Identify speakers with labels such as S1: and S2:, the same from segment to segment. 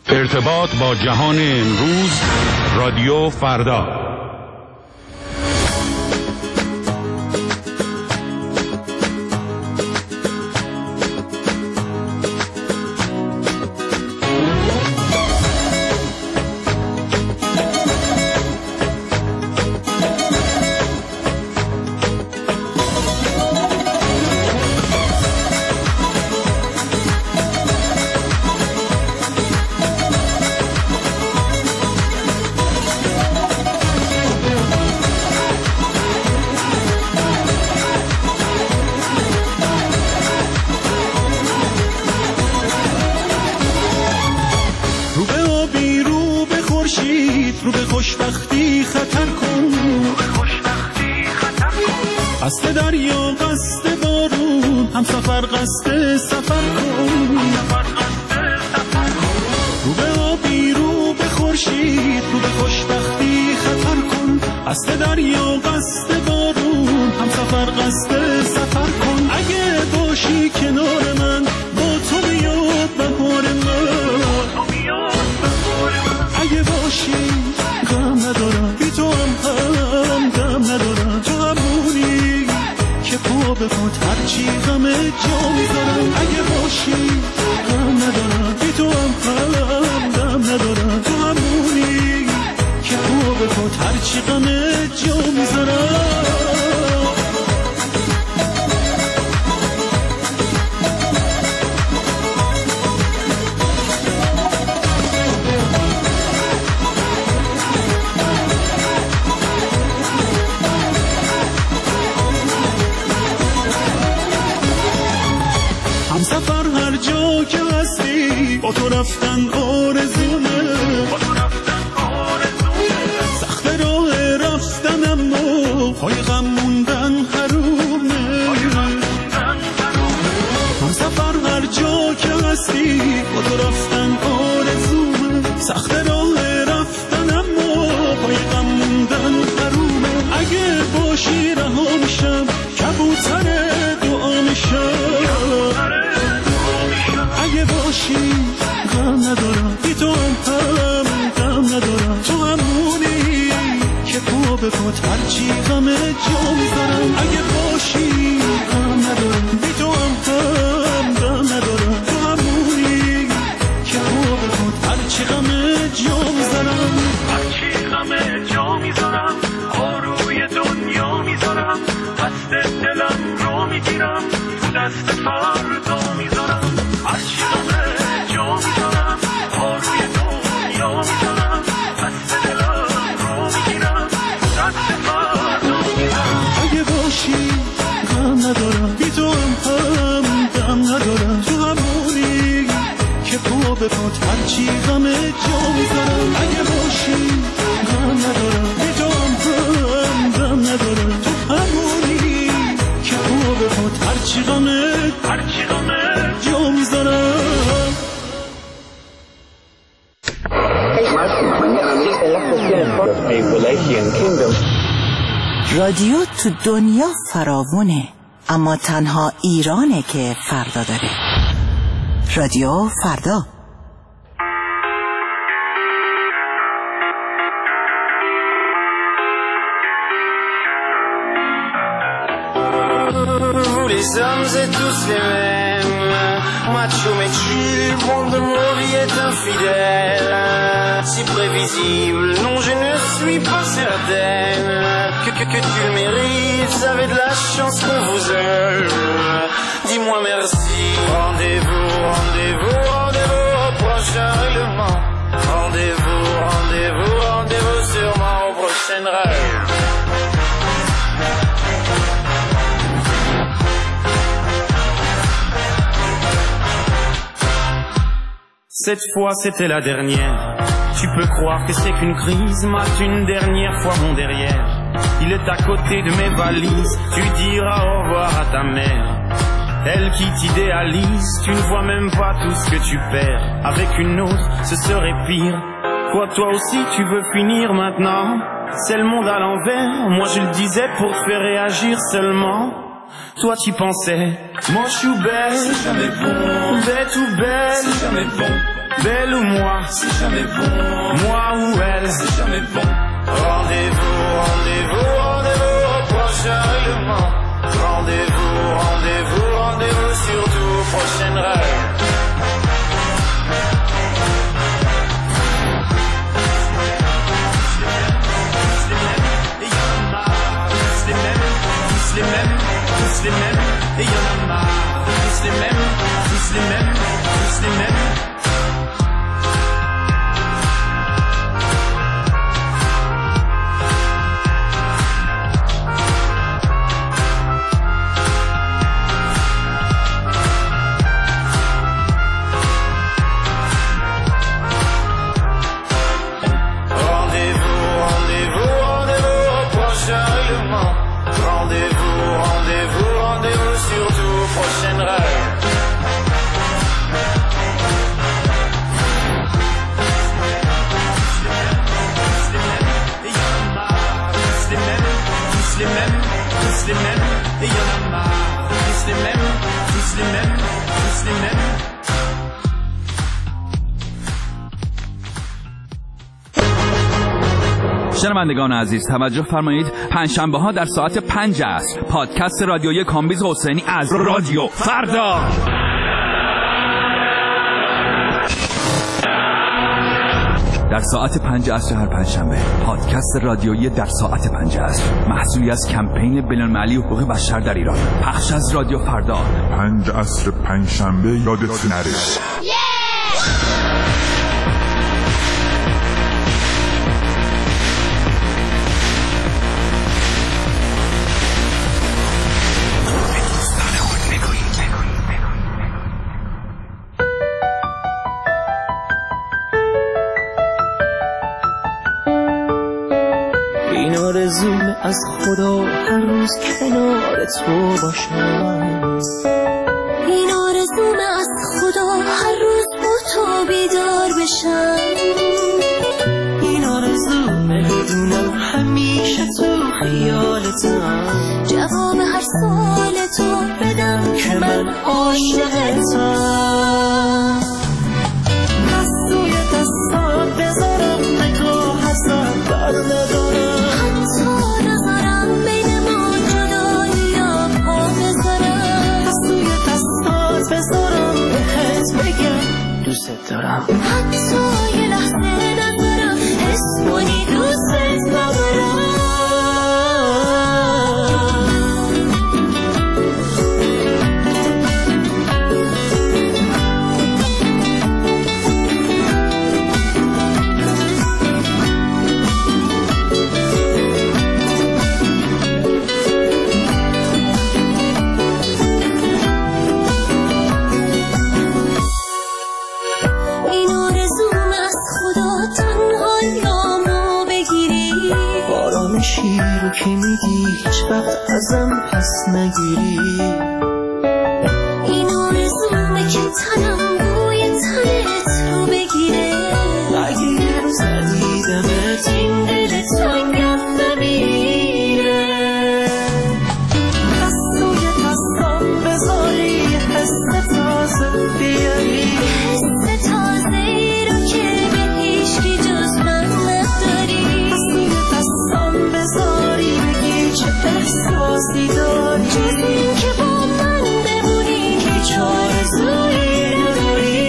S1: ارتباط با جهان امروز، رادیو فردا.
S2: رو به خوشبختی خطر کن، قصد دریا قصد بارون، هم سفر قصد سفر کن. رو به آبی رو به خورشید، رو به خوشبختی خطر کن، قصد دریا قصد بارون، هم سفر قصد سفر کن. اگه باشی کنار من، با تو بیاد بهار من. اگه باشی غم ندارم، بی تو هم غم ندارم. تو همونی که پا به پات هرچی غم جا میذارم. اگه باشی غم ندارم، بی تو هم غم ندارم. تو همونی که پا به پات هرچی غم جا میذارم. همسفر هر جا که هستی، با تو رفتن آرزومه. سخت راه رفتن اما پای غم موندن حرومه. همسفر هر جا که هستی، با تو رفتن آرزومه. سخت راه رفتن اما پای غم موندن حرومه. اگه باشی رها میشم، کبوتر دعا میشم. اگه باشی غم ندارم، بی تو هم غم ندارم. تو همونی که پا به پات هرچی غم جا میذارم. اگه باشی غم ندارم، بی تو هم غم ندارم. تو همونی که پا به پات هرچی غم جا میذارم. هرچی غم جا میذارم، آروی دنیا میذارم. دست دلم رو میگیرم، تو دست فردا میذارم. هرچی غم جا میذارم، آروی دنیا میذارم. دست دلم رو میگیرم، دست فردا میذارم. اگه باشی غم ندارم، بی تو هم غم ندارم. تو همونی که پا به پات هرچی غم جا میذارم. اگه باشی غم ندارم، بی تو هم غم ندارم. تو همونی که پا به پات هرچی غم جا میذارم.
S3: رادیو تو دنیا فراوونه، اما تنها ایرانه که فردا داره. رادیو فردا.
S4: Les hommes et tous les mêmes, macho mais chill, monde de nos vies est infidèle. Si prévisible, non je ne suis pas certaine que tu le mérites. Vous avez de la chance qu'on vous aime. Dis-moi merci. Rendez-vous, rendez-vous, rendez-vous au prochain règlement. Rendez-vous, rendez-vous, rendez-vous sûrement aux prochaines règles.
S5: Cette fois c'était la dernière. Tu peux croire que c'est qu'une crise, mate une dernière fois mon derrière. Il est à côté de mes valises, tu diras au revoir à ta mère. Elle qui t'idéalise, tu ne vois même pas tout ce que tu perds. Avec une autre, ce serait pire. Quoi, toi aussi tu veux finir maintenant? C'est le monde à l'envers, moi je le disais pour te faire réagir seulement. Toi tu pensais, moi je suis belle, c'est jamais bon. Bête ou belle, c'est jamais bon. d'elle ou moi, c'est jamais bon. Moi ou elle, c'est jamais bon. Rendez-vous, rendez-vous, rendez-vous au prochain règlement. Rendez-vous, rendez-vous, rendez-vous surtout au prochain rêve. Les mêmes, tous les mêmes, et y'en a marre. Tous les mêmes, tous les mêmes, tous les mêmes. Rendez-vous, rendez-vous, rendez-vous au prochain règlement. Rendez-vous, rendez-vous, rendez-vous surtout au prochain rêve. Tous les mêmes, tous les mêmes, tous les mêmes, et y'en a marre. Tous les mêmes, tous les mêmes, tous les mêmes.
S6: شنوندگان عزیز توجه فرمایید، پنجشنبه ها در ساعت 5 عصر پادکست رادیویی کامبیز حسینی از رادیو فردا. در ساعت 5 عصر هر پنجشنبه پادکست رادیویی در ساعت 5 عصر، محصولی از کمپین بین‌المللی حقوق بشر در ایران، پخش از رادیو فردا.
S7: 5 عصر پنجشنبه یادت نره.
S2: این آرزومه از خدا هر روز کنار تو باشم.
S8: این آرزومه از خدا هر روز با تو بیدار بشم.
S2: این آرزومه بدونم همیشه تو خیالتم.
S8: جواب هر سوال تو بدم
S2: که من عاشقتم. دستوی دستات بذارم نگاه ازم بر ندارم.
S8: حتی نظرم بین ما جدایی یا پا بذارم.
S2: دستوی دستات بذارم بهت بگم دوست دارم.
S8: حتی یه لحظه نذارم حس کنی دوست ندارم.
S2: شیر که میدی هیچ وقت ازم پس نگیری.
S8: این آرزومه که تنم بوی تنت رو بگیره.
S2: اگه یه روز ندیدمت این دل تنگم نمیره. دستوی دستم بذاری حس تازه بیاری.
S8: حس تازه ای رو که به هیچکی جز من نداری.
S2: دستوی دستم بذاری بگی چه احساسی داری.
S8: جز این که با من بمونی هیچ آرزویی نداری.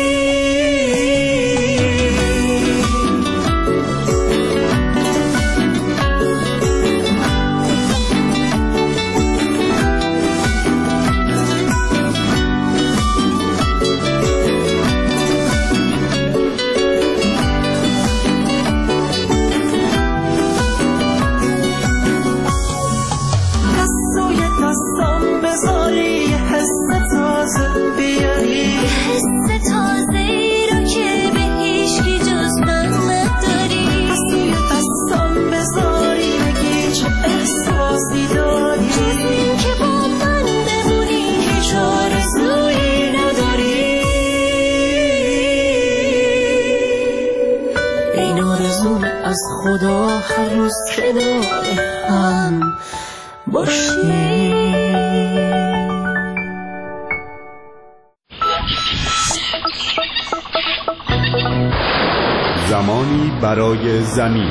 S2: از خدا هر روز کنار هم باشیم.
S1: زمانی برای زمین.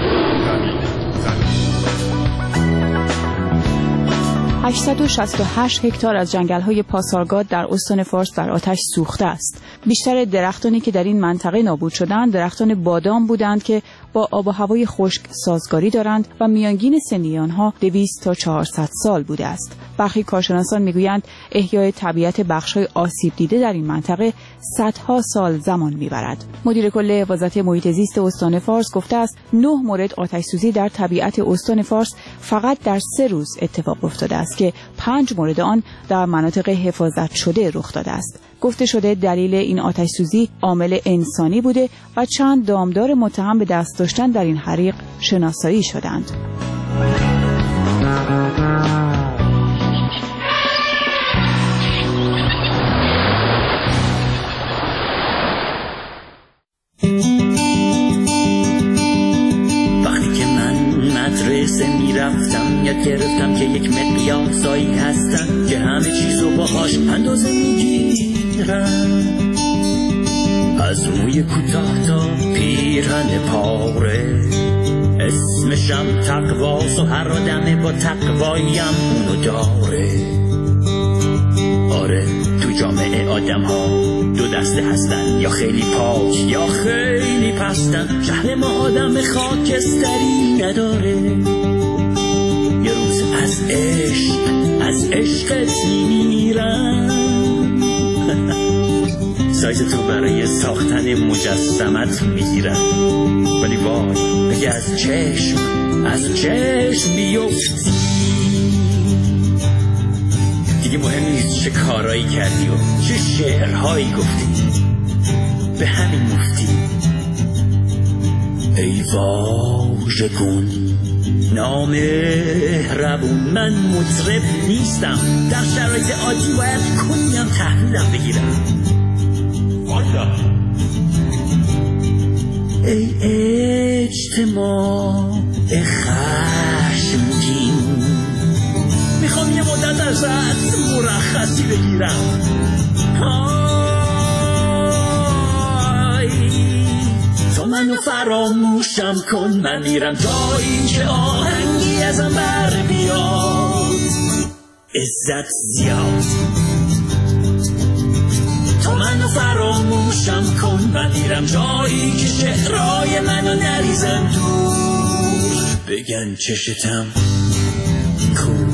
S9: 868 هکتار از جنگل‌های پاسارگاد در استان فارس در آتش سوخته است. بیشتر درختانی که در این منطقه نابود شدند درختان بادام بودند که با آب و هوای خشک سازگاری دارند و میانگین سنی آنها 200 تا 400 سال بوده است. برخی کارشناسان میگویند احیای طبیعت بخش‌های آسیب دیده در این منطقه صدها سال زمان میبرد. مدیر کل حفاظت محیط زیست استان فارس گفته است 9 مورد آتش‌سوزی در طبیعت استان فارس فقط در 3 روز اتفاق افتاده است که 5 مورد آن در مناطق حفاظت شده رخ داده است. گفته شده دلیل این آتش‌سوزی عامل انسانی بوده و چند دامدار متهم به دست داشتن در این حریق شناسایی شدند.
S10: وقتی که من مدرسه میرفتم یاد گرفتم که یک مقیاسایی هستن که همه چیزو باهاش اندازه میگیرن، از موی کوتاه تا پیرهن پاره. اسمشم تقواست و هر آدمه با تقوایم اونو داره. آره تو جامعه آدم ها 2 دسته هستن، یا خیلی پاک یا خیلی پستن. شهر ما آدم خاکستری نداره. یه روز از عشقت میمیرن. سایز تو برای ساختن مجسمت میگیرن، ولی وای اگه از چشم بیفتی دیگه مهم نیست چه کارایی کردی و چه شعرهایی گفتی، به همین مفتی. ای واژگون نامهربون، من مطرب نیستم، در شرایط عادی باید کنیم تحویلم بگیرم. والا ای اجتماع خشمگین، میخوام یه مدت ازت مرخصی بگیرم. تو منو فراموشم کن، من میرم جایی که آهنگی ازم بر بیاد. عزت زیاد تو منو فراموشم کن، من میرم جایی که شعرهای منو نریزن دور. بگن چشتم کور.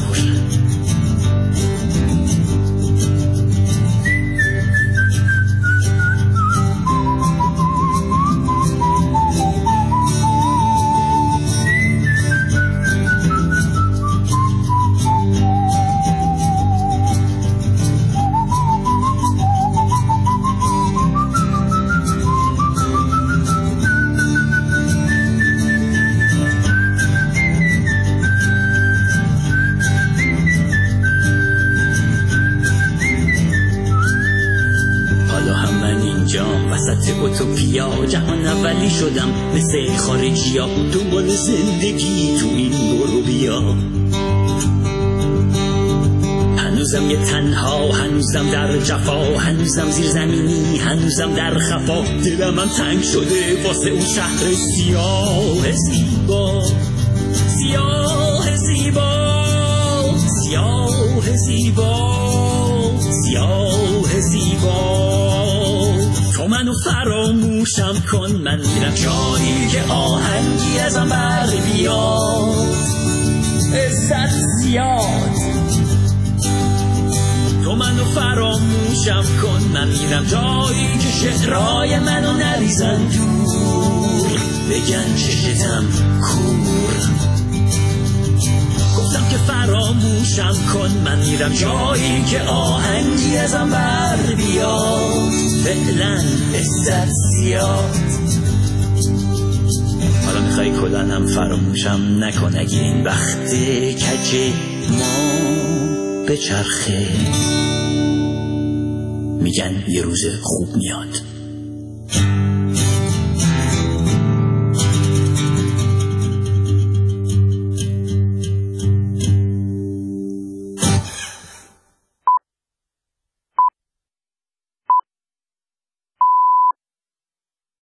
S10: اوتوپیا جهان اولی شدم، مثل خارجی ها دنبال زندگی تو این برو بیا. هنوزم یه تنها، هنوزم در جفا، هنوزم زیر زمینی، هنوزم در خفا. دلم هم تنگ شده واسه اون شهر سیاه زیبا، سیاه زیبا، سیاه زیبا، سیاه زیبا. تو منو فراموشم کن، من میرم جایی که آهنگی ازم بر بیاد. عزت زیاد تو منو فراموشم کن، من میرم جایی که شعرهای منو نریزن دور. بگن چشتم کور. گفتم که فراموشم کن، من میرم جایی که آهنگی ازم بر بیاد. فعلا عزت زیاد. حالا میخوای کلن هم فراموشم نکن، اگه این وقت کج ما به چرخه. میگن یه روز خوب میاد.